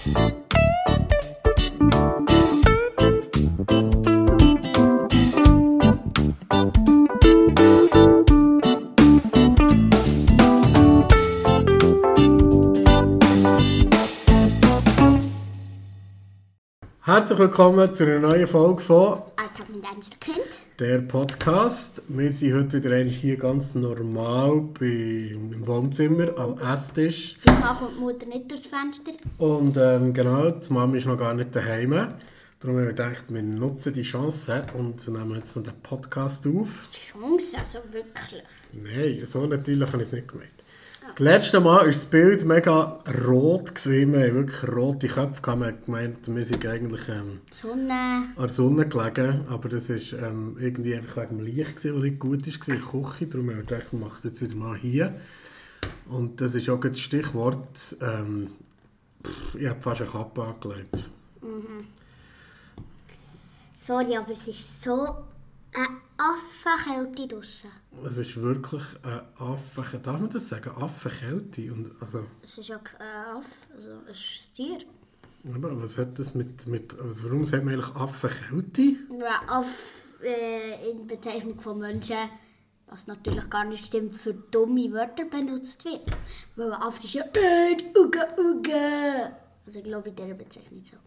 Herzlich willkommen zu einer neuen Folge von Alltag mit Einzelkind. Der Podcast. Wir sind heute wieder hier ganz normal im Wohnzimmer am Esstisch. Diesmal kommt die Mutter nicht durchs Fenster. Und genau, die Mama ist noch gar nicht daheim. Darum haben wir gedacht, wir nutzen die Chance und nehmen jetzt noch den Podcast auf. Chance, also wirklich. Nein, so natürlich habe ich es nicht gemeint. Das letzte Mal war das Bild mega rot gewesen. Wir haben wirklich rote Köpfe gehabt. Wir haben gemeint, wir sind eigentlich Sonne. an der Sonne gelegen. Aber das war irgendwie einfach wegen dem Licht, das nicht gut war in der Küche. Darum haben wir gedacht, wir machen es jetzt wieder mal hier. Und das ist auch das Stichwort. Ich habe fast eine Kappe angelegt. Mhm. Sorry, aber es ist so eine Affenkälte draussen. Es ist wirklich eine Affenkälte. Darf man das sagen? Affenkälte? Also, Es ist auch kein Affe, also es ist ein Tier. aber was hat das mit also warum sagt man eigentlich Affenkälte? Ja, Affe in Bezeichnung von Menschen, was natürlich gar nicht stimmt, für dumme Wörter benutzt wird. Weil ein Affe ist ja Uga Uga. Also ich glaube in dieser Bezeichnung so.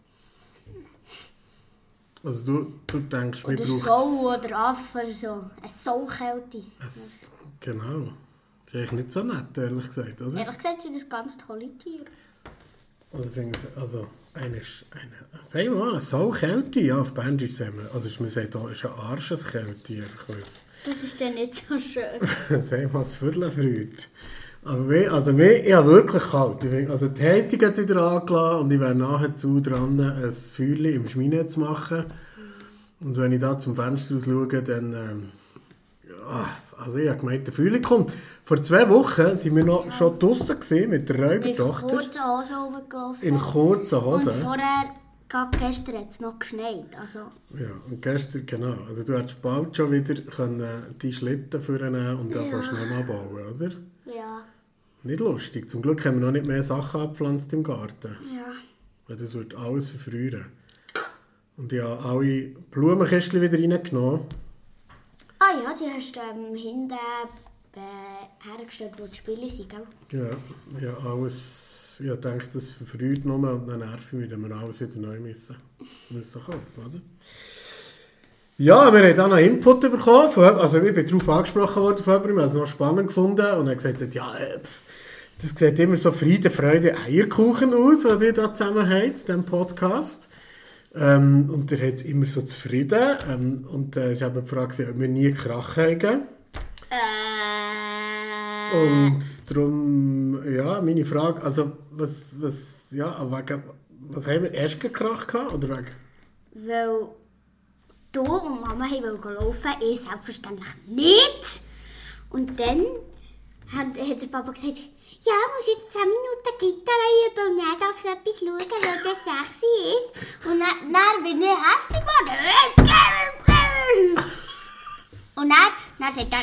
Also du denkst, wir Oder brauchen... Sau oder Affe oder so. Eine Saukälte. Genau. Das ist eigentlich nicht so nett, ehrlich gesagt, oder? Ehrlich gesagt sind das ganz tolle Tiere. Also sagen wir mal, eine Saukälte, ja, auf Berndeutsch sagen wir. Also man sagt auch, es ist eine Arscheskälte, einfach was. Das ist dann nicht so schön. Sagen wir mal, das Viertelfreude. Aber ich habe wirklich kalt. Also die Heizung hat wieder angelassen und ich wäre nahezu dran, ein Feuerchen im Schmine zu machen. Und wenn ich da zum Fenster raus schaue, dann... also ich habe gemeint, der Frühling kommt. Vor 2 Wochen waren wir schon draussen mit der Räubertochter. In kurzen Hosen rumgelaufen. In kurzen Hosen. Und vorher, gerade gestern, hat es noch geschneit. Also, ja, und gestern, genau. Also du hättest bald schon wieder die Schlitten vornehmen und dann Schnee bauen, oder? ja. Nicht lustig. Zum Glück haben wir noch nicht mehr Sachen abgepflanzt im Garten. Ja. Weil das wird alles verfrieren. Und ich habe alle Blumenkistchen wieder reingenommen. Ah ja, die hast du hinten hergestellt, wo die Spiele sind, gell? Ja, alles... Ich dachte, das verfrüht nur und dann nervt mich, wenn wir alles wieder neu müssen kaufen, oder? Ja, wir haben dann einen Input bekommen. Also ich bin darauf angesprochen worden von jemandem, ich habe es noch spannend gefunden. Und er hat gesagt, ja, das sieht immer so Friede, Freude, Eierkuchen aus, was ihr da zusammen habt, in diesem Podcast. Und er hat es immer so zufrieden. Und ich habe gefragt, ob wir nie Krach haben. Und darum, ja, meine Frage, also was haben wir erst gekracht gehabt, oder wegen? Weil du und Mama wollten laufen, ich selbstverständlich nicht. Und dann hat der Papa gesagt, ja, muss jetzt 10 Minuten Gitarre üben und dann darfst du etwas schauen, weil das sexy ist. Und dann bin ich hässlich geworden. Und dann sagt er,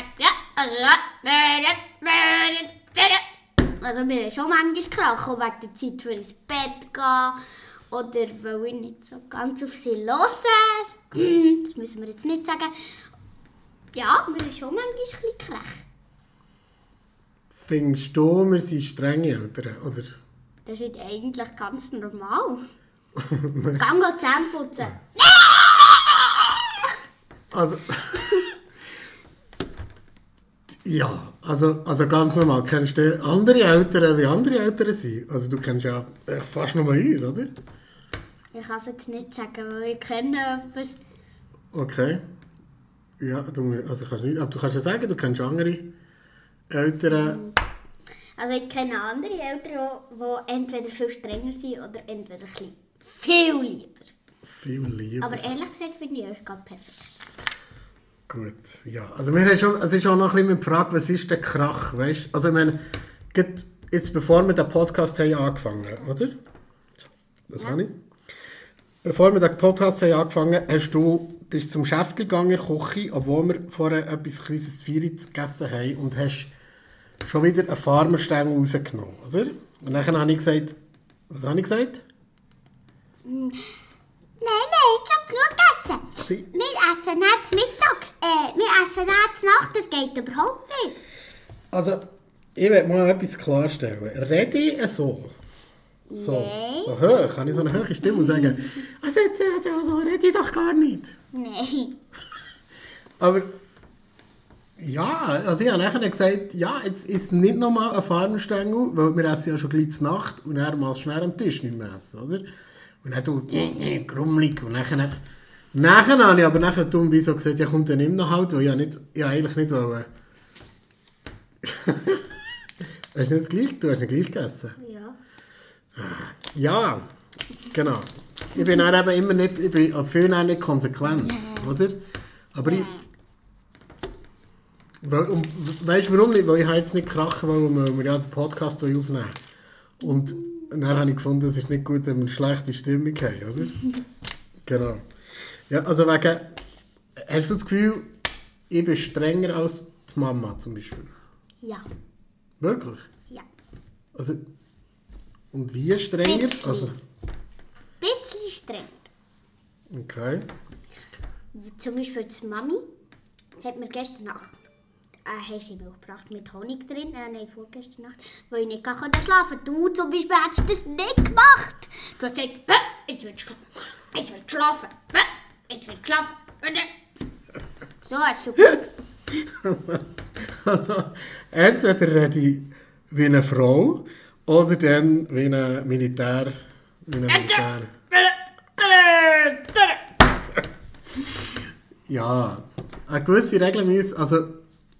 also wir haben schon manchmal gekracht, wegen der Zeit für ins Bett gehen oder weil ich nicht so ganz auf sie hören. Das müssen wir jetzt nicht sagen. Ja, wir haben schon manchmal ein bisschen gekracht. Findest du, wir sind strenge Eltern, oder? Das ist eigentlich ganz normal. Gang Zähne putzen. Also... Ja, also ganz normal. Kennst du andere Eltern, wie andere Eltern sind? Also du kennst ja fast nur uns, oder? Ich kann es jetzt nicht sagen, weil ich kenne jemanden. Okay. Ja, also kannst nicht, aber du kannst ja sagen, du kennst andere Eltern. Also ich kenne andere Eltern, die entweder viel strenger sind oder entweder ein bisschen viel lieber. Viel lieber. Aber ehrlich gesagt finde ich euch gerade perfekt. Gut, ja. Also wir haben schon, es ist auch noch ein bisschen die Frage, was ist der Krach, weißt? Also ich meine, jetzt bevor wir den Podcast haben angefangen, oder? Das habe ich. Bevor wir den Podcast haben angefangen, bist du zum Schäftchen gegangen in der Küche, obwohl wir vorher etwas kleines Vierer gegessen haben und hast schon wieder einen Farmerstängel rausgenommen, oder? Und dann habe ich gesagt, was habe ich gesagt? Nein, wir haben schon genug gegessen. Wir essen erst Mittag. Wir essen erst Nacht, das geht überhaupt nicht. Also, ich will mal etwas klarstellen. Rede ich so? So hoch? Kann ich so eine hohe Stimme und sagen, so rede ich doch gar nicht? Nein. Aber, ja, also ich habe nachher gesagt, ja, jetzt ist nicht nochmal ein Farmstängel, weil wir essen ja schon gleich zur Nacht und dann mal schnell am Tisch nicht mehr essen, oder? Und dann tut grummelig und nachher habe ich aber nachher dummerweise so gesagt, ja komm, dann nimm noch halt, weil ich eigentlich nicht wollte. Hast du nicht gleich? Du hast nicht gleich gegessen? Ja. Ja, genau. Ich bin dann eben immer nicht, ich bin auf vielen nicht konsequent, oder? Aber ich... Weißt du warum nicht? Weil ich jetzt nicht krachen wollte, weil wir ja den Podcast aufnehmen. Und dann habe ich gefunden, es ist nicht gut, wenn wir eine schlechte Stimmung haben, oder? Genau. Ja, also wegen... Hast du das Gefühl, ich bin strenger als die Mama zum Beispiel? Ja. Wirklich? Ja. Also... Und wie strenger? Bisschen. Also... Bisschen strenger. Okay. Zum Beispiel die Mami hat mir gestern Nacht Milch gebracht mit Honig drin. Nein, vorgestern Nacht, weil ich nicht schlafen konnte. Du zum Beispiel hast das nicht gemacht. Du hast gesagt, jetzt willst du schlafen. Jetzt willst du schlafen. So hast du Also, entweder rede ich wie eine Frau oder dann wie ein Militär. Ja, eine gewisse Regel muss, also...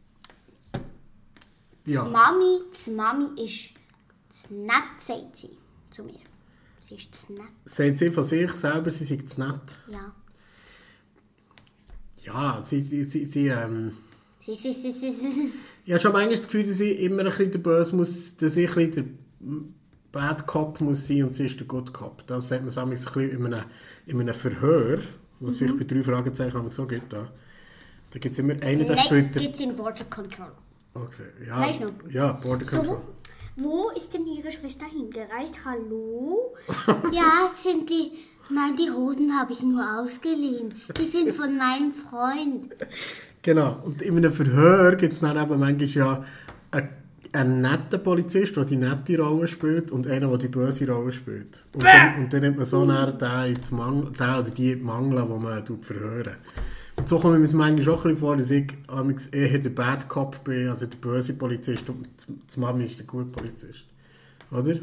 Ja. Die Mami ist zu nett, sagt sie zu mir. Sie ist zu nett. Sagt sie von sich selber, sie sei zu nett? Ja. Ja, sie Sie. Ich habe schon manchmal das Gefühl, dass ich immer ein bisschen der Böse muss, dass ich ein bisschen der Bad Cop muss sein und sie ist der Good Cop. Das sagt man so ein bisschen in einem Verhör, was vielleicht bei 3 Fragezeichen so gibt. Da gibt es immer einen, der spielt... Nein, gibt es in Border Control. Okay, ja. Weißt du noch? Ja, Border Control. So, wo ist denn Ihre Schwester hingereist? Hallo? Ja, sind die... Nein, die Hosen habe ich nur ausgeliehen. Die sind von meinem Freund. Genau, und in einem Verhör gibt es dann eben manchmal ja einen netten Polizist, der die nette Rolle spielt und einen, der die böse Rolle spielt. Und dann nimmt man so näher den oder die Mangel, die man verhören. Und so kommt mir manchmal auch ein bisschen vor, dass ich eher der Bad Cop bin, also der böse Polizist und die Mami ist der gute Polizist. Oder?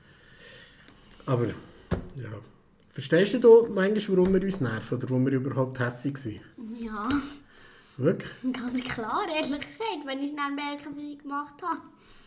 Aber, ja. Verstehst du manchmal, warum wir uns nerven oder warum wir überhaupt hässig sind? Ja. Wirklich? Ganz klar, ehrlich gesagt, wenn ich es dann merke, was ich gemacht habe.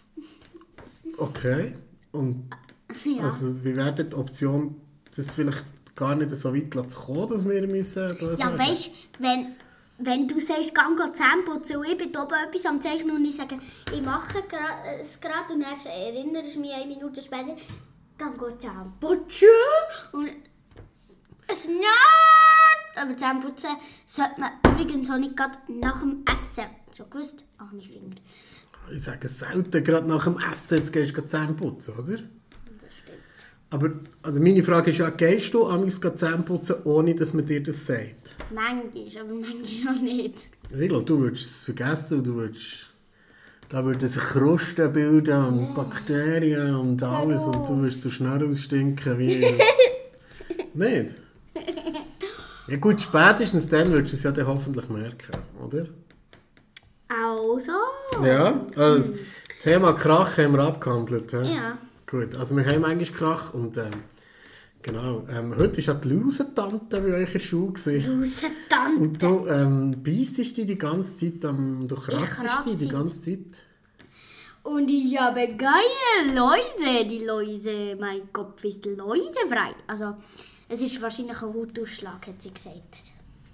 Okay. Und Ja. also, wie wäre die Option, das vielleicht gar nicht so weit zu kommen, dass wir müssen böse Ja, werden? weißt du, wenn du sagst, geh Zähne putzen und ich bin oben etwas am Zeichnen und ich sage, ich mache es gerade und dann erinnerst du mich 1 Minute später, dann geh Zähne putzen und es nicht. Aber Zähne putzen sollte man übrigens auch nicht gerade nach dem Essen. Schon gewusst? Ach, mein Finger. Ich sage selten, gerade nach dem Essen, jetzt gehst du Zähne putzen, oder? Das stimmt. Aber also meine Frage ist ja, gehst du amigs Zähne putzen, ohne dass man dir das sagt? Manchmal, aber manchmal auch nicht. Ich glaube, du würdest es vergessen und da würden sich Krusten bilden und Bakterien und alles und du würdest so schnell ausstinken wie... Nicht? Ja gut, spätestens dann würdest du es ja dann hoffentlich merken, oder? Also. Ja, also das Thema Krach haben wir abgehandelt. Ja. Gut, also wir haben eigentlich Krach und genau, heute war ja die Lausentante bei euch in der Schule. Lausentante. Und du beissest dich die ganze Zeit, du kratzt dich die ganze Zeit. Und ich habe geile Läuse. Die Läuse, mein Kopf ist läusefrei. Also, es ist wahrscheinlich ein Hautausschlag, hat sie gesagt.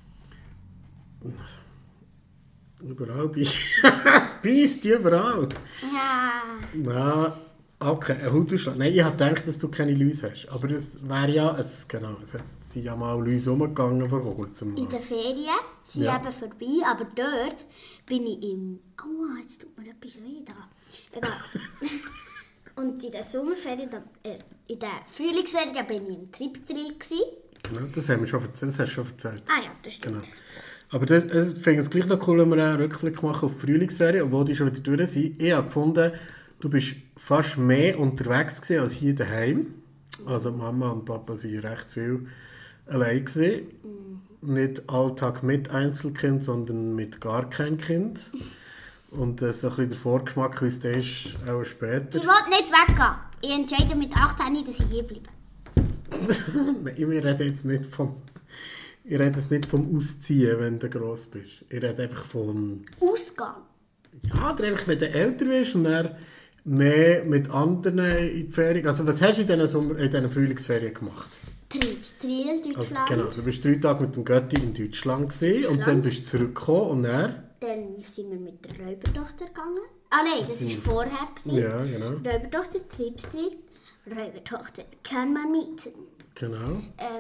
Überall es beisst überall. Ja. Na, okay, ein Hautausschlag. Nein, ich habe gedacht, dass du keine Läuse hast. Aber es wäre ja, es sind ja mal Läuse rumgegangen vor kurzem. In der Ferien sind eben vorbei, aber dort bin ich im... Aua, jetzt tut mir etwas weh da. Egal. Und in der Sommerferien, in der Frühlingsferien, da bin ich im Tripsdrill gewesen. Genau, das haben wir schon erzählt. Das hast du schon erzählt. Ah ja, das stimmt. Genau. Aber ich finde es gleich noch cool, wenn wir einen Rückblick machen auf die Frühlingsferien, obwohl die schon wieder durch sind. Ich habe gefunden, du bist fast mehr unterwegs gewesen als hier daheim. Also Mama und Papa waren recht viel allein gewesen. Nicht Alltag mit Einzelkind, sondern mit gar kein Kind. Und so ein bisschen der Vorgeschmack, wie es dann ist, auch später. Ich will nicht weggehen. Ich entscheide mit 18, dass ich hier bleibe. Nein, ich rede jetzt nicht vom Ausziehen, wenn du gross bist. Ich rede einfach von... Ausgehen? Ja, oder einfach, wenn du älter bist und dann mehr mit anderen in die Ferien. Also was hast du in diesen Frühlingsferien gemacht? Tripsdrill, Deutschland. Also, genau, du bist 3 Tage mit dem Götti in Deutschland gewesen, und dann bist du zurückgekommen und dann... Dann sind wir mit der Räubertochter gegangen. Ah nein, das war vorher. Gewesen. Ja, genau. Räubertochter, Tripsdrill. Räubertochter kann man mieten. Genau.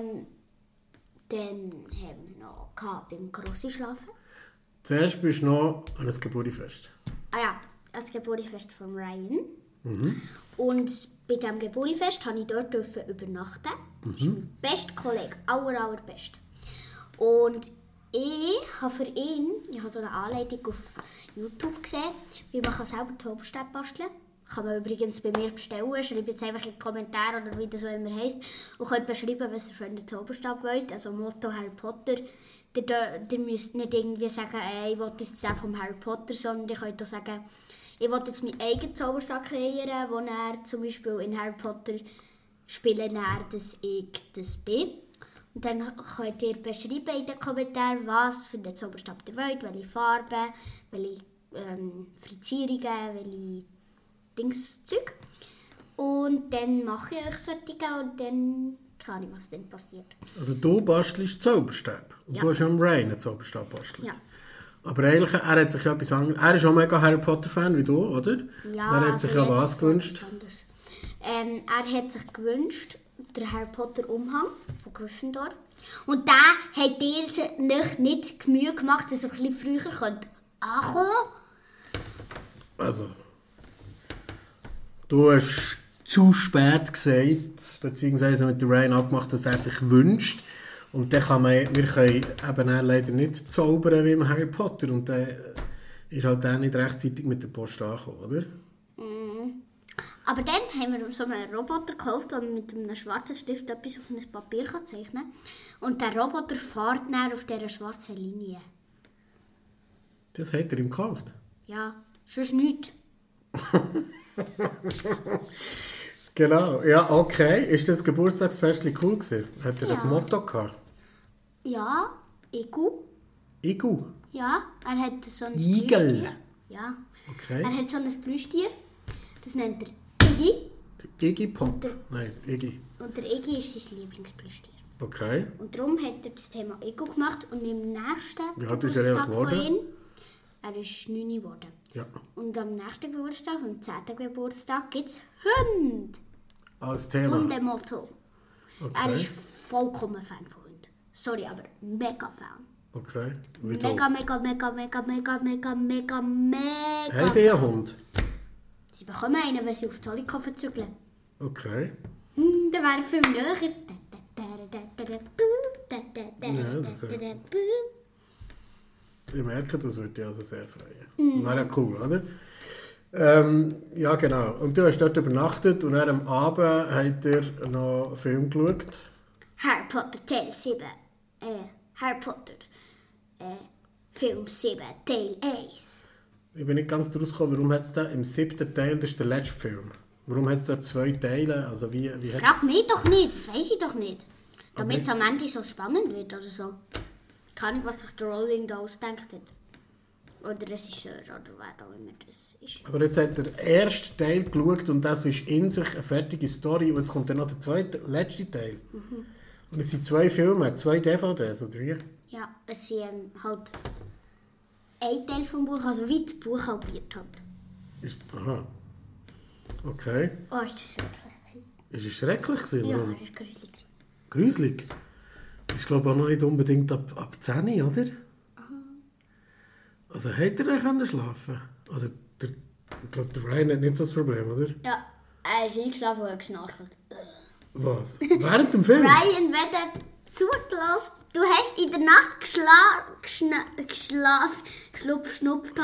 Dann haben wir noch beim Grossi schlafen. Zuerst bist du noch an einem Geburtstagsfest. Ah ja, das Geburtstagsfest von Ryan. Und bei diesem Geburtstagsfest durfte ich dort übernachten. Das ist mein bester Kollege, allerbest. Und ich habe für ihn, ich habe so eine Anleitung auf YouTube gesehen, wie man selber Zauberstab basteln kann. Kann man übrigens bei mir bestellen. Schreibt jetzt einfach in die Kommentare oder wie das so immer heisst. Und könnt beschreiben, was ihr für einen Zauberstab wollt. Also Motto Harry Potter. Ihr müsst nicht irgendwie sagen, ich will jetzt den vom Harry Potter, sondern ihr könnt auch sagen, ich will jetzt meinen eigenen Zauberstab kreieren, wo er zum Beispiel in Harry Potter spielen, dass ich das bin. Und dann könnt ihr beschreiben in den Kommentaren, was für einen Zauberstab ihr wollt, welche Farben, welche Frizzierungen, welche Zeug. Und dann mache ich euch solche und dann kann ich, was dann passiert. Also du bastelst Zauberstab. Und du hast ja am Ryan einen Zauberstab bastelt. Ja. Aber eigentlich, er hat sich ja etwas anderes... Er ist auch mega Harry Potter-Fan wie du, oder? Ja, er hat sich ja was gewünscht? Er hat sich gewünscht, den Harry Potter-Umhang von Gryffindor. Und da hat ihr nicht Mühe gemacht, dass ihr ein bisschen früher ankommen könnt. Also... Du hast zu spät gesagt, beziehungsweise mit Ryan abgemacht, dass er sich wünscht. Und dann wir können eben leider nicht zaubern wie im Harry Potter. Und dann ist halt auch nicht rechtzeitig mit der Post angekommen, oder? Aber dann haben wir so einen Roboter gekauft, der mit einem schwarzen Stift etwas auf ein Papier zeichnen kann. Und der Roboter fährt dann auf dieser schwarzen Linie. Das hat er ihm gekauft? Ja, sonst nichts. Genau, ja, okay. Ist das Geburtstagsfest cool gewesen? Hat er das Motto gehabt? Ja, Igu. Igu? Ja, er hat so ein Igel? Plüschtier. Ja. Okay. Er hat so ein Plüschtier. Das nennt er Iggy. Iggy Pop? Nein, Iggy. Und der Iggy ist sein Lieblingsplüschtier. Okay. Und darum hat er das Thema Ego gemacht und im nächsten Wie alt ist er Geburtstag von geworden? ihm, er ist 9 geworden. Ja. Und am nächsten Geburtstag, am 10. Geburtstag, gibt es Hunde. Als Thema? Hundemotto. Okay. Er ist vollkommen Fan von Hunden. Sorry, aber mega Fan. Okay. Wie Mega, mega, mega, mega, mega, mega, mega, mega. Haben Sie einen Hund? Sie bekommen einen, wenn sie auf Zollikofen zügeln. Okay. Der wäre viel näher. Ja, das ich merke, das würde dich also sehr freuen. Wäre ja cool, oder? Ja, genau. Und du hast dort übernachtet und dann am Abend habt ihr noch einen Film geschaut. Harry Potter Teil 7. Harry Potter Film 7 Teil 1. Ich bin nicht ganz daraus gekommen, warum hat es da im 7. Teil, das ist der letzte Film, warum hat es da 2 Teile? Also wie Frag mich doch nicht, das weiß ich doch nicht. Damit es am Ende so spannend wird oder so. Keine Ahnung, was sich der Rowling da ausdenkt hat. Oder der Regisseur oder wer auch immer das ist. Aber jetzt hat der erste Teil geschaut und das ist in sich eine fertige Story und jetzt kommt dann noch der letzte Teil. Und es sind 2 Filme, 2 DVDs oder wie? Ja, es sind halt ein Teil vom Buch, also wie das Buch halbiert hat. Aha. Okay. Oh, ist das schrecklich. Ist es schrecklich gewesen? Ja, Warum? es war gruselig. Gruselig? Ich glaube auch noch nicht unbedingt ab 10, oder? Also hätte er dann schlafen können? Also ich glaube, der Ryan hat nicht so das Problem, oder? Ja, Er ist eingeschlafen und hat geschnarchelt. Was? Während dem Film? Ryan, wenn du zugelassen, du hast in der Nacht geschnarchelt.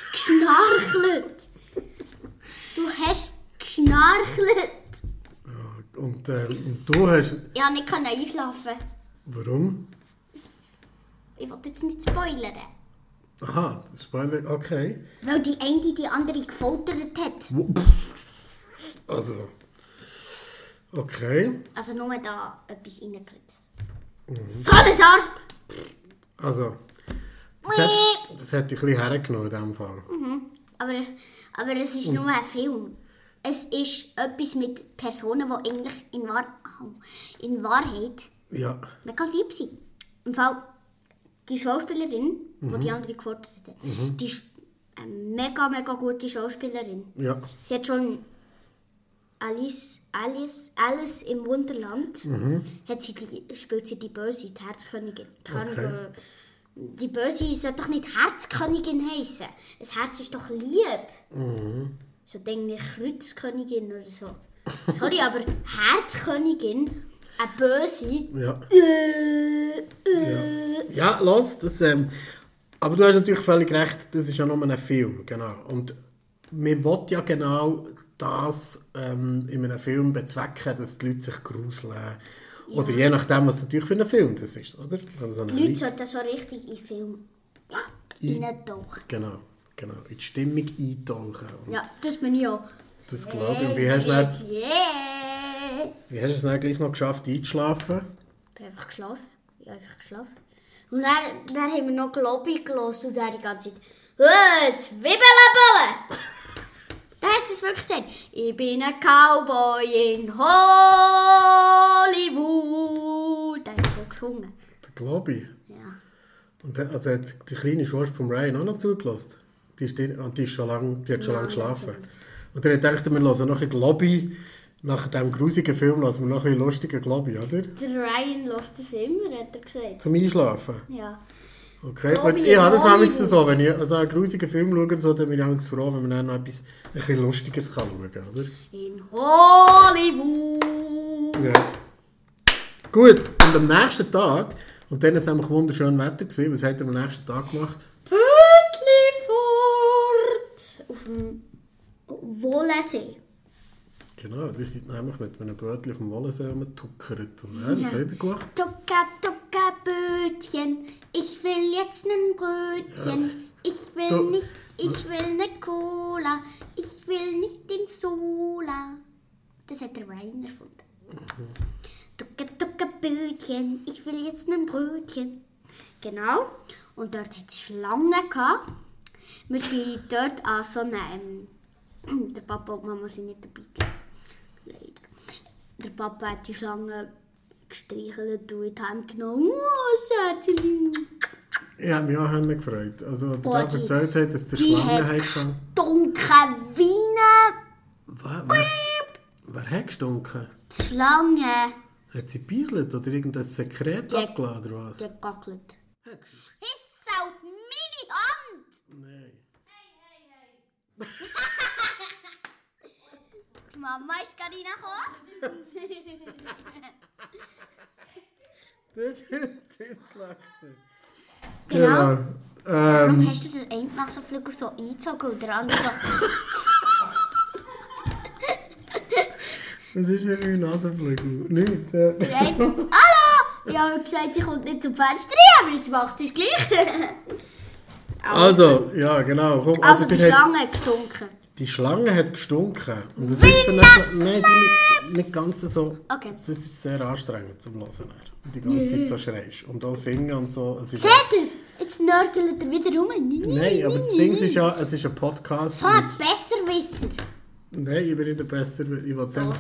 Du hast geschnarchelt. Und du hast... Ich konnte nicht einschlafen. Warum? Ich wollte jetzt nicht spoilern. Aha, Spoiler, okay. Weil die eine die andere gefoltert hat. Also... Okay. Also nur da etwas reingeritzt. So ein Arsch! Also... Das hätte ich ein bisschen hergenommen in diesem Fall. Aber es ist nur ein Film. Es ist etwas mit Personen, die eigentlich in Wahrheit Ja. mega lieb sind. Im Fall, die Schauspielerin, die andere gefordert hat, die ist eine mega, mega gute Schauspielerin. Ja. Sie hat schon Alice im Wunderland, spielt sie die Böse, die Herzkönigin. Okay. Die Böse sollte doch nicht Herzkönigin heißen. Das Herz ist doch lieb. So denke ich Kreuzkönigin oder so. Sorry, aber Herzkönigin, eine Böse. Ja. Ja, los, das... aber du hast natürlich völlig recht, das ist ja nur ein Film, genau. Und man will ja genau das in einem Film bezwecken, dass die Leute sich gruseln. Ja. Oder je nachdem, was natürlich für ein Film das ist, oder? So die Leute sollten so richtig in den Film reintauchen. Genau, in die Stimmung eintauchen. Und ja, das bin ich auch. Das glaube ich. Und wie hast du es dann gleich noch geschafft, einzuschlafen? Ich habe einfach geschlafen. Und dann haben wir noch Lobby gehört und dann die ganze Zeit Zwiebelnbullen! Da hat es wirklich gesagt. Ich bin ein Cowboy in Hollywood. Da hat es so gesungen. Der Globi? Ja. Und also hat die kleine Schwester von Ryan auch noch zugelassen? Die hat schon lange geschlafen. Und dann dachte ich, wir hören noch ein Globi. Nach diesem grusigen Film hören wir noch ein lustigen Globi, oder? Der Ryan lässt das immer, hat er gesagt. Zum Einschlafen? Ja. Okay, Globi ich habe das Hollywood. so, wenn ich einen grusigen Film schaue, so, dann bin ich froh, wenn man dann noch etwas ein bisschen Lustiges schauen kann, oder? In Hollywood. Ja. Gut, und am nächsten Tag, und dann war es nämlich wunderschön Wetter gewesen, was hat er am nächsten Tag gemacht? Pötli fort auf dem Wollensee. Genau, die sind nämlich mit einem Bötchen auf dem Wollensee rumgetuckert. Und das hat er gemacht. Tucka, tucka, Bötchen, ich will jetzt ein Brötchen. Yes. Ich will eine Cola, ich will nicht den Sola. Das hat der Ryan erfunden. Tucka, tucka, Bötchen, ich will jetzt ein Brötchen. Genau, und dort hat es Schlangen gehabt. Wir sind dort an so einem... Der Papa und Mama sind nicht dabei gewesen. Leider. Der Papa hat die Schlange gestreichelt und in die Hand genommen. Oh, Schätzchen. Ich habe mich auch gefreut. Also, als Boah, er erzählt hat, dass der Die Schlange hat hat. gestunken wie Wer hat gestunken? die Schlange. Hat sie gebeiselt oder irgendein Sekret Die- abgeladen oder was? Die hat gegackelt. Hiss auf meine Hand! Nein. Die Mama ist gerade reingekommen. Das ist jetzt schlecht. Genau. Warum Ähm, hast du den einen Nasenflügel so eingezogen und der andere so... was ist für ein Nasenflügel? Nicht. Hallo! Ich habe gesagt, sie kommt nicht zum Fenster rein, aber jetzt macht sie es gleich. Also, ja, genau. Komm, Also die die hat- Schlange hat gestunken. Die Schlange hat gestunken. Und das ist für eine Nein, nicht ganz so. Okay. Das ist sehr anstrengend zum Hören. Und die ganze Zeit so schreist. Und auch singen und so. Es ist Seht ihr? Jetzt nörgelt er wieder rum. Nein, aber das Ding ist ja, es ist ein Podcast. So ein Besserwisser. Nein, ich bin nicht der Besser. Ich will einfach...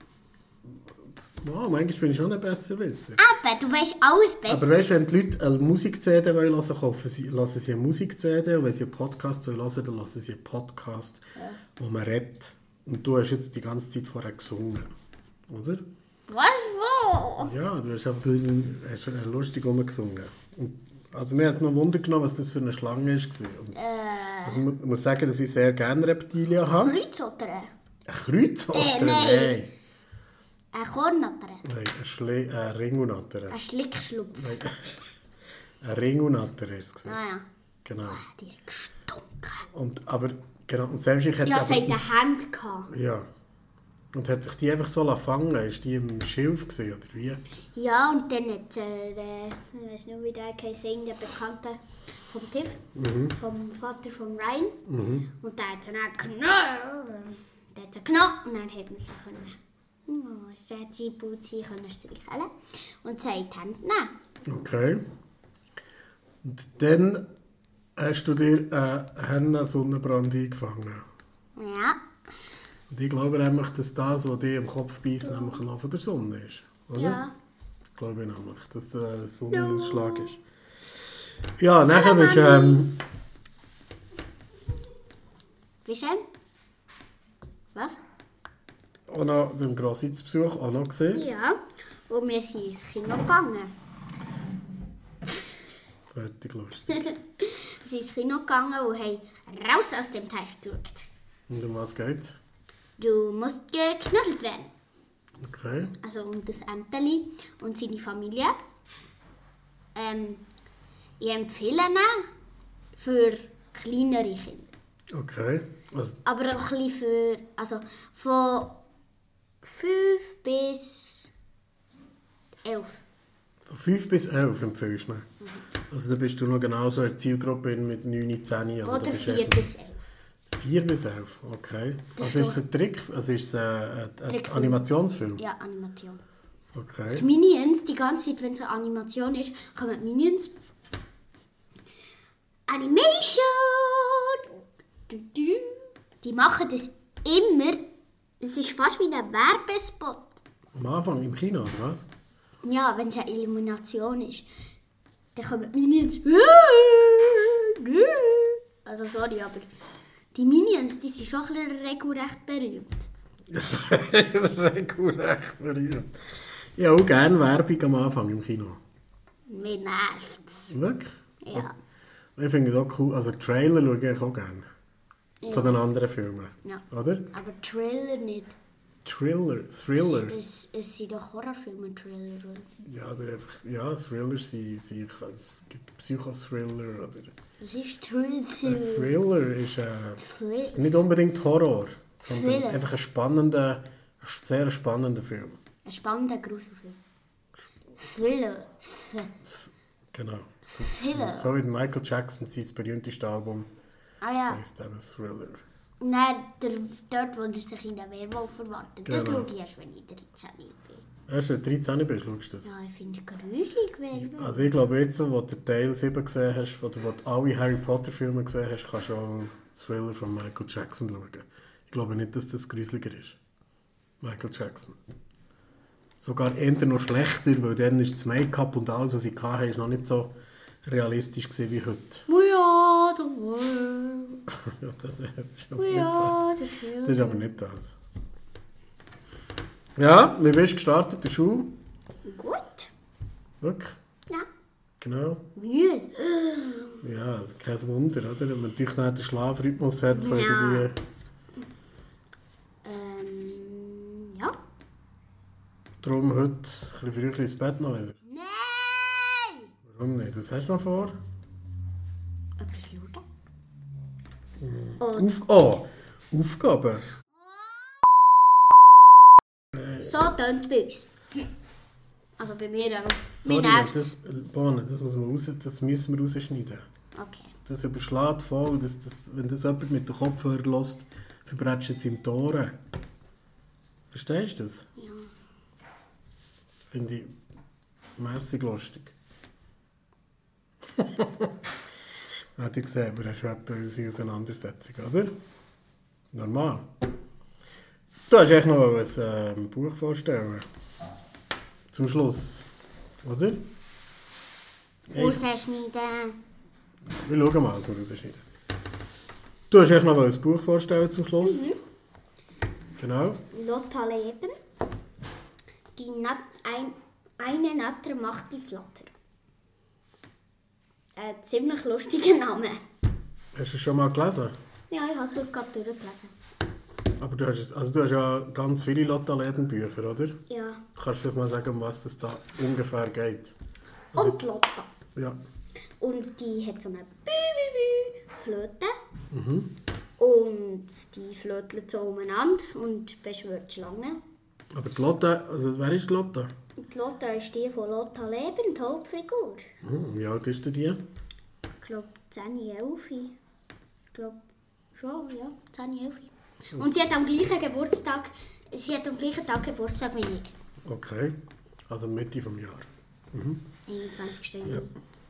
Wow, manchmal bin ich schon ein Besserwisser. Aber du weißt alles besser. Aber weißt du, wenn die Leute eine Musik-CD hören wollen, kaufen lassen sie eine Musik-CD. Und wenn sie einen Podcast hören wollen, dann lassen sie einen Podcast, wo man redet. Und du hast jetzt die ganze Zeit vorher gesungen. Oder? Was? Wo? Ja, du hast lustig rumgesungen. Und also mir hat noch Wunder genommen, was das für eine Schlange war. Und also ich muss sagen, dass ich sehr gerne Reptilien habe. Kreuzotter. Eine Kreuzotter? Nein. Eine Kornatter. Nein, ein Ringunatter. Ein Schlickschlupf. Nein, ein Ringunatter ist es. Ah ja. Genau. Die hat gestunken. Und selbst ich hätte Ja, sie hat eine Hand gehabt. Ja. Und hat sich die einfach so fangen lassen? Ist die im Schilf gewesen, oder wie? Ja, und dann hat ich weiß nicht, wie der heisst, der Bekannte vom Tiff, vom Vater von Ryan. Und der hat sie dann genommen. Der hat sie genommen und dann hat man sie können. Sie Putzi können streicheln. Und sie hat die Hände nehmen. Okay. Und dann hast du dir einen Hennen-Sonnenbrand eingefangen. Ja. Und ich glaube nämlich, dass das, was dir im Kopf beißt, nämlich noch von der Sonne ist. Oder? Ja. Glaube ich nämlich, dass das ein Sonnenausschlag ist. Ja, nachher bist du... Wie schön? Was? auch noch beim Grossitzbesuch auch noch gesehen. Ja. Und wir sind ins Kino gegangen. Fertig, lustig. Wir sind ins Kino gegangen und haben raus aus dem Teich geschaut. Und um was geht's? Du musst geknuddelt werden. Okay. Also um das Enteli und seine Familie. Ich empfehle ihn für kleinere Kinder. Okay. Also, Aber auch ein bisschen für, also von 5 bis 11. von 5 bis 11 empfiehlst du ihn? Also da bist du noch genauso in der Zielgruppe mit 9, 10. Also, Oder 4 bis 11. 4 bis 11, okay. Das Also ist ist es ein Trick, also ist es ein Trickfilm. Animationsfilm? Ja, Animation. Okay. Die Minions, die ganze Zeit, wenn es eine Animation ist, kommen die Minions. Animation! Die machen das immer. Es ist fast wie ein Werbespot. Am Anfang im Kino, oder was? Ja, wenn es eine Illumination ist, dann kommen die Minions. Also sorry, aber die Minions, die sind schon ein bisschen regelrecht berühmt. Regelrecht berühmt. Ich habe auch gerne Werbung am Anfang im Kino. Mir nervt's. Wirklich? Ja. Ich finde es auch cool. Also Trailer schaue ich auch gerne. Ja. Von den anderen Filmen. Ja. Oder? Aber Trailer nicht. Thriller. Es sind doch Horrorfilme, Trailer. Oder? Ja, oder einfach, ja, Thriller sind, es gibt Psychothriller. Oder Was ist ein Trailer? Thriller ist nicht unbedingt Horror, sondern Thriller. einfach sehr spannender Film. Ein spannender Gruselfilm. Thriller. Genau. Thriller. So wie Michael Jackson sein berühmtestes Album Ah ja. heisst eben Thriller. Und dann dort, wo er sich in den Werwolf verwandelt. Das Genau. schaue ich erst, wenn ich 13 bin. Erst wenn du 13 bist, schaust du das. Ja, ich finde es gruselig, Werwolf. Also ich glaube jetzt, wo du Teil 7 gesehen hast, oder wo du alle Harry Potter Filme gesehen hast, kannst du auch Thriller von Michael Jackson schauen. Ich glaube nicht, dass das gruseliger ist. Michael Jackson. Sogar eher noch schlechter, weil dann ist das Make-up und alles, was ich hatte, noch nicht so realistisch gewesen wie heute. We are the world. Ja, das ist aber We nicht are the das. Das children. ist aber nicht das. Ja, wie bist du gestartet in der Schule? Gut. Wirklich? Ja. Genau. Müde. Ja, kein Wunder, oder? Wenn man natürlich nicht den Schlafrhythmus hat von Ja. irgendwie... Ja. Darum heute ein bisschen früher ins Bett noch wieder. Nein! Warum nicht? Was hast du noch vor? Etwas schauen. Aufgaben. So tönt es bei uns. Also bei mir auch. Mir Sorry, nervt das, Bohne, das müssen wir rausschneiden. Okay. Das überschlägt voll. Wenn das jemand mit dem Kopfhörer hört, verbrätscht es ihm die Ohren. Verstehst du das? Ja. Finde ich mässig lustig. Hat ich gesehen, wir haben schon etwa unsere Auseinandersetzung, oder? Normal. Du hast echt noch ein Buch vorstellen. Zum Schluss. Oder? Rausschneiden. Wir schauen mal, was wir rausschneiden. Du hast echt noch ein Buch vorstellen zum Schluss. Genau. Lotta Leben. Eine Natter macht die Flatter. Ein ziemlich lustiger Name. Hast du es schon mal gelesen? Ja, ich habe es heute gerade durchgelesen. Aber du hast ja ganz viele Lotta-Lädenbücher, oder? Ja. Du kannst vielleicht mal sagen, um was es da ungefähr geht. Und Lotta. Ja. Und die hat so eine Flöte. Und die flötelt so umeinander und beschwört die Schlange. Aber die Lotta, also wer ist die Lotta? Und die Lotta ist die von Lotta Leben, die Hauptfigur. Wie alt ist denn die? Ich glaube 10, 11. Ich glaube schon, ja, 10, 11. Und sie hat am gleichen Tag Geburtstag wie ich. Okay, also Mitte vom Jahr. 21. Juni.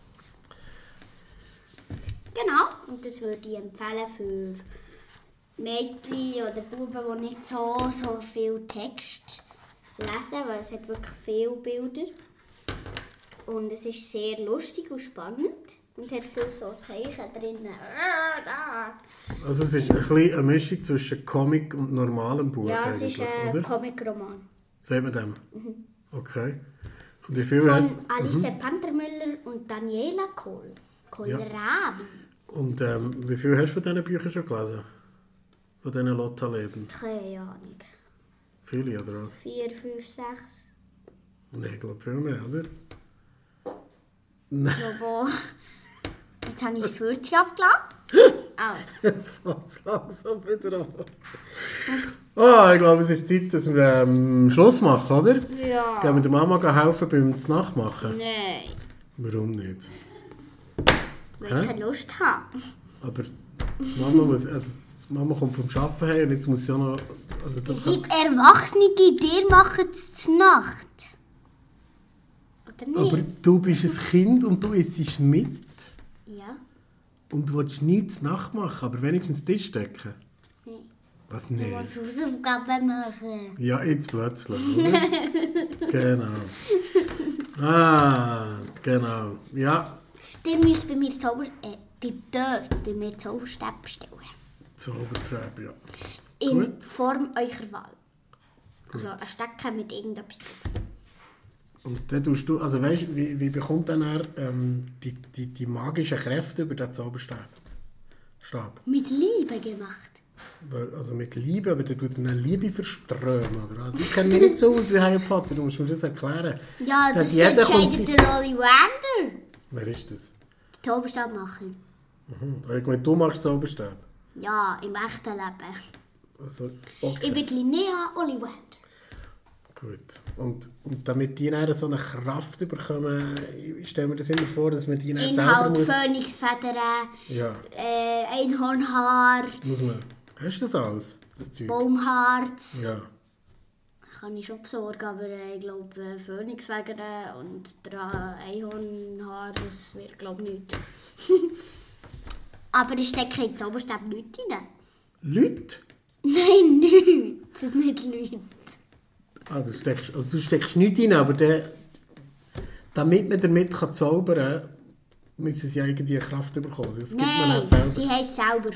Genau, und das würde ich empfehlen für Mädchen oder Buben, die nicht so viel Text lesen, weil es hat wirklich viele Bilder. Und es ist sehr lustig und spannend und hat viele so Zeichen drin. Da. Also es ist ein bisschen eine Mischung zwischen Comic und normalem Buch Ja, es ist ein oder? Comic-Roman. Sehen wir dem? Okay. Und wie viel Von Alice Pantermüller und Daniela Kohlrabi. Und wie viel hast du von diesen Büchern schon gelesen? Von diesen Lotta-Leben? Keine Ahnung. Viele, oder was? 4, 5, 6. Nein, ich glaube viel mehr, oder? Jetzt habe ich das 40 abgelassen. Also. Jetzt fängt es langsam wieder an. Ich glaube, es ist Zeit, dass wir Schluss machen, oder? Ja. Gehen wir der Mama helfen beim Nachtmachen? Nein. Warum nicht? Weil ich keine Lust habe. Aber die Mama kommt vom Arbeiten her und jetzt muss sie auch noch... Also, Ihr seid Erwachsene, die machen es zur Nacht. Oder nicht? aber du bist ein Kind und du isst mit. Ja. Und du willst nichts nachmachen, aber wenigstens Tisch decken. Nein. Was Ich nicht? muss Hausaufgaben machen. Ja, jetzt plötzlich, oder? Genau. Genau. Ja, Ihr müsst bei mir die dürft bei mir Zauberstab bestellen. Zaubertrab, ja. In Gut. Form eurer Wahl. Also ein Stecker mit irgendetwas drauf. Und dann tust du, also weißt du, wie bekommt dann er die magischen Kräfte über den Zauberstab? Stab. Mit Liebe gemacht. Also mit Liebe, aber der tut eine Liebe verströmen, oder? Also ich kenne mich nicht so gut wie Harry Potter, du musst mir das erklären. Ja, das jeder kommt entscheidet der Ollivander. Wer ist das? Die Zauberstabmacher. Ich meine, du machst Zauberstab. Ja, im echten Leben. Also, Ich okay. bin Linnea Ollivander. Gut. Und damit die dann so eine Kraft bekommen, ich stelle mir das immer vor, dass man die dann selber Inhalt muss... Phönixfedern, Ja, Einhornhaar, muss man... Hast du das alles, das Zeug? Baumharz. Ja. Kann ich schon besorgen, aber ich glaube Phönixfedern und der Einhornhaar, das wird glaube ich nicht. Aber ich stecke in den Zauberstab nichts rein. Leute? Nein, nichts. Nicht Leute. Du steckst nichts rein, aber damit man damit zaubern kann, müssen sie irgendwie eine Kraft bekommen. Das gibt man auch Nein, selber. sie heisst selber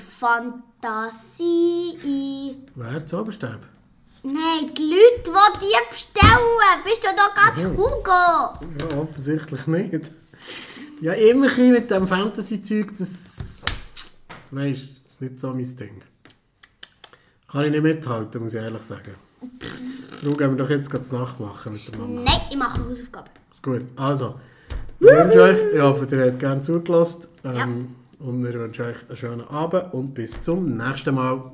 Fantasie. Wer? Zauberstab? Nein, die Leute, die die bestellen. Bist du da ganz Hugo? Ja, offensichtlich nicht. Ja, immerhin mit dem Fantasy-Zeug, das... Du weisst, das ist nicht so mein Ding. Kann ich nicht mithalten, muss ich ehrlich sagen. Darum gehen wir doch jetzt gerade nachmachen mit der Mama. Nein, ich mache Hausaufgaben. Ist gut. Also, wir wünschen euch, ich hoffe, ihr habt gerne zugelassen. Ja. Und wir wünschen euch einen schönen Abend und bis zum nächsten Mal.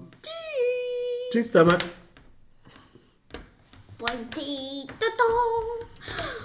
Tschüss zusammen. Buongiorno.